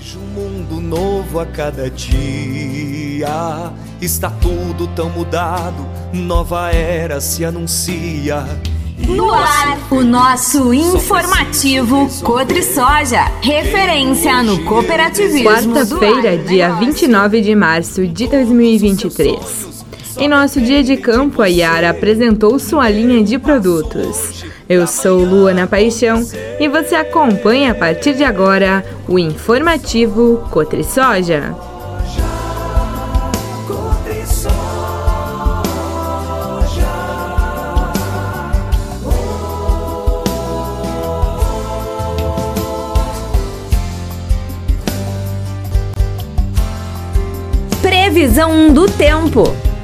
Um mundo novo a cada dia, está tudo tão mudado, nova era se anuncia. No ar, o nosso informativo Cotrisoja, referência no cooperativismo. Quarta-feira, dia 29 de março de 2023. Em nosso dia de campo, a Yara apresentou sua linha de produtos. Eu sou Luana Paixão e você acompanha a partir de agora o informativo Cotrisoja. Previsão do tempo.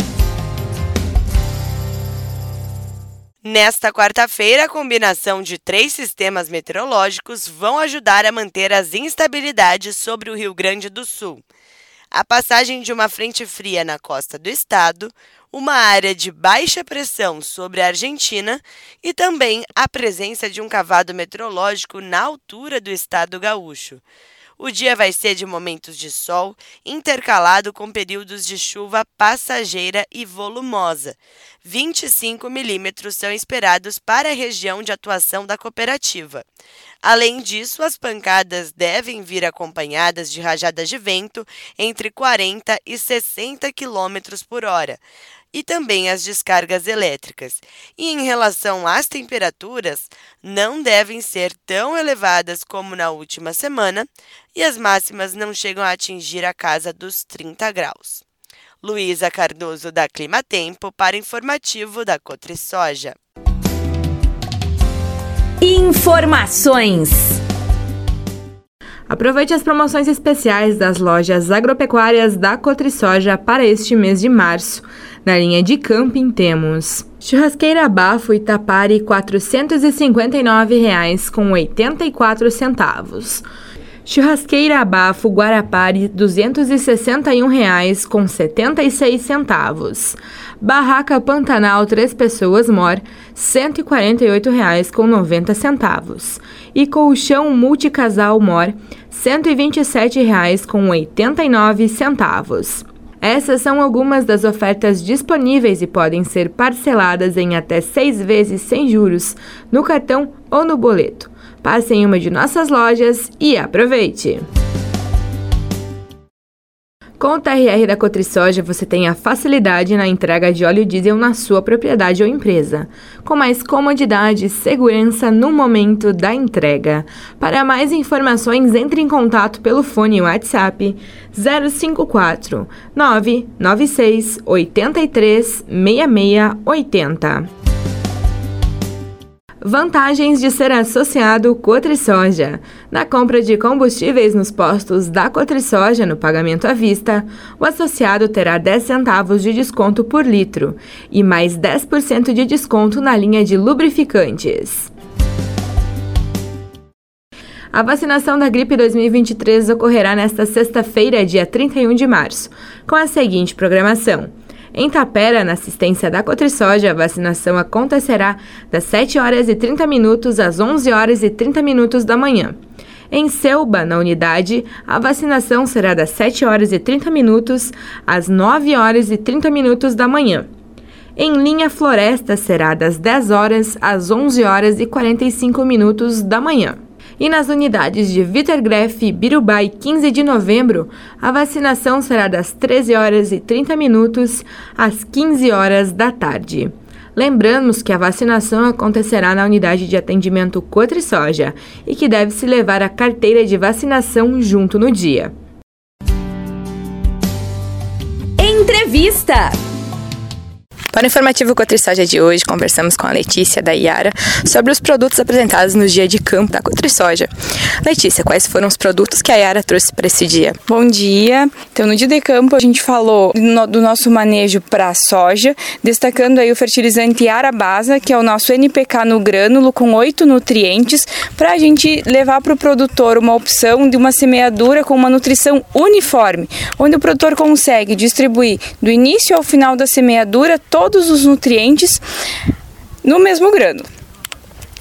Nesta quarta-feira, a combinação de 3 sistemas meteorológicos vão ajudar a manter as instabilidades sobre o Rio Grande do Sul. A passagem de uma frente fria na costa do estado, uma área de baixa pressão sobre a Argentina e também a presença de um cavado meteorológico na altura do estado gaúcho. O dia vai ser de momentos de sol, intercalado com períodos de chuva passageira e volumosa. 25 milímetros são esperados para a região de atuação da cooperativa. Além disso, as pancadas devem vir acompanhadas de rajadas de vento entre 40 e 60 km por hora. E também as descargas elétricas. E em relação às temperaturas, não devem ser tão elevadas como na última semana e as máximas não chegam a atingir a casa dos 30 graus. Luísa Cardoso, da Climatempo, para informativo da Cotrisoja. Informações. Aproveite as promoções especiais das lojas agropecuárias da Cotrisoja para este mês de março. Na linha de camping temos churrasqueira Bafo Itapari R$ 459,84. Churrasqueira Abafo Guarapari R$ 261,76. Barraca Pantanal 3 pessoas Mor R$ 148,90. E colchão multicasal Mor R$ 127,89. Essas são algumas das ofertas disponíveis e podem ser parceladas em até 6 vezes sem juros, no cartão ou no boleto. Passe em uma de nossas lojas e aproveite! Com o TRR da Cotrisoja, você tem a facilidade na entrega de óleo diesel na sua propriedade ou empresa, com mais comodidade e segurança no momento da entrega. Para mais informações, entre em contato pelo fone WhatsApp 054 996 83 6680. Vantagens de ser associado Cotrisoja. Na compra de combustíveis nos postos da Cotrisoja no pagamento à vista, o associado terá 10 centavos de desconto por litro e mais 10% de desconto na linha de lubrificantes. A vacinação da gripe 2023 ocorrerá nesta sexta-feira, dia 31 de março, com a seguinte programação. Em Tapera, na assistência da Cotrisoja, a vacinação acontecerá das 7 horas e 30 minutos às 11 horas e 30 minutos da manhã. Em Selba, na unidade, a vacinação será das 7 horas e 30 minutos às 9 horas e 30 minutos da manhã. Em Linha Floresta, será das 10 horas às 11 horas e 45 minutos da manhã. E nas unidades de Vitergrefe e Birubá e 15 de novembro, a vacinação será das 13 horas e 30 minutos às 15 horas da tarde. Lembramos que a vacinação acontecerá na unidade de atendimento Cotrisoja e que deve-se levar a carteira de vacinação junto no dia. Entrevista. Para o informativo Cotrisoja de hoje, conversamos com a Letícia da Yara sobre os produtos apresentados no dia de campo da Cotrisoja. Letícia, quais foram os produtos que a Yara trouxe para esse dia? Bom dia! Então, no dia de campo, a gente falou do nosso manejo para a soja, destacando aí o fertilizante Arabasa, que é o nosso NPK no grânulo, com 8 nutrientes, para a gente levar para o produtor uma opção de uma semeadura com uma nutrição uniforme, onde o produtor consegue distribuir do início ao final da semeadura todos os nutrientes no mesmo grânulo.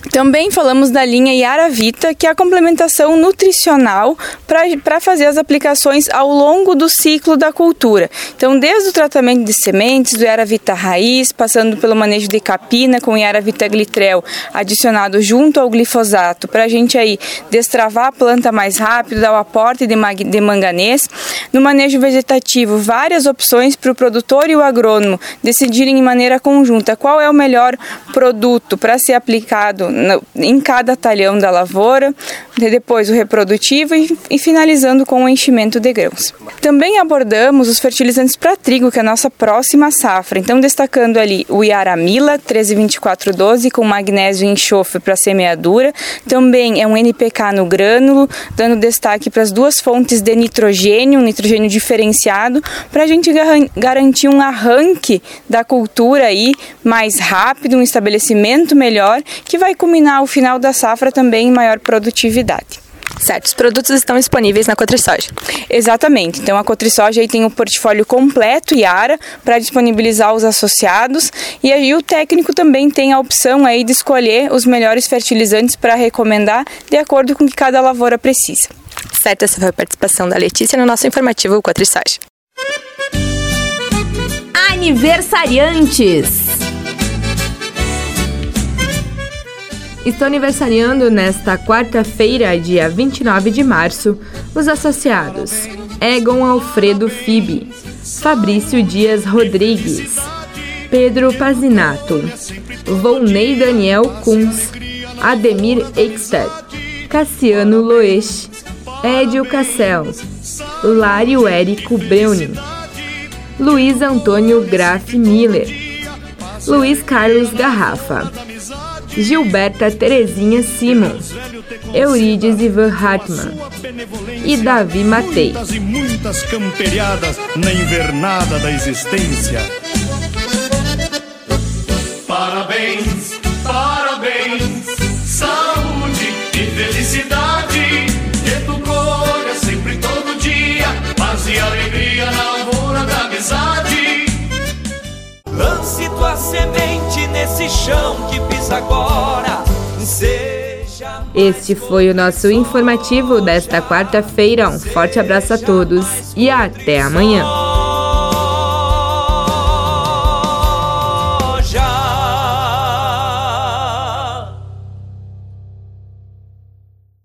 Também falamos da linha Yara Vita, que é a complementação nutricional para fazer as aplicações ao longo do ciclo da cultura. Então, desde o tratamento de sementes, do Yara Vita raiz, passando pelo manejo de capina com Yara Vita Glitrel adicionado junto ao glifosato, para a gente aí destravar a planta mais rápido, dar o aporte de manganês. No manejo vegetativo, várias opções para o produtor e o agrônomo decidirem em maneira conjunta qual é o melhor produto para ser aplicado em cada talhão da lavoura, depois o reprodutivo e finalizando com o enchimento de grãos. Também abordamos os fertilizantes para trigo, que é a nossa próxima safra, então destacando ali o Yara Mila 132412 com magnésio e enxofre para semeadura, também é um NPK no grânulo, dando destaque para as duas fontes de nitrogênio, um nitrogênio diferenciado, para a gente garantir um arranque da cultura aí mais rápido, um estabelecimento melhor, que vai culminar ao final da safra também em maior produtividade. Certo, os produtos estão disponíveis na CotriSoja. Exatamente, então a CotriSoja aí tem o portfólio completo Yara para disponibilizar os associados, e aí o técnico também tem a opção aí de escolher os melhores fertilizantes para recomendar de acordo com o que cada lavoura precisa. Certo, essa foi a participação da Letícia no nosso informativo CotriSoja. Aniversariantes. Estou aniversariando nesta quarta-feira, dia 29 de março, os associados Egon Alfredo Fibe, Fabrício Dias Rodrigues, Pedro Pazinato, Volney Daniel Kunz, Ademir Eichstädt, Cassiano Loesch, Edio Cassel, Lário Érico Breuning, Luiz Antônio Graf Miller, Luiz Carlos Garrafa, Gilberta Terezinha Simon, Eurides Ivan Hartmann e Davi Matei. E muitas camperiadas na invernada da existência. Parabéns, parabéns, saúde e felicidade, que tu colha sempre todo dia, paz e alegria na lavoura da amizade. Lance tua semente nesse chão que pisa agora. Este foi o nosso informativo desta quarta-feira. Um forte abraço a todos e até amanhã.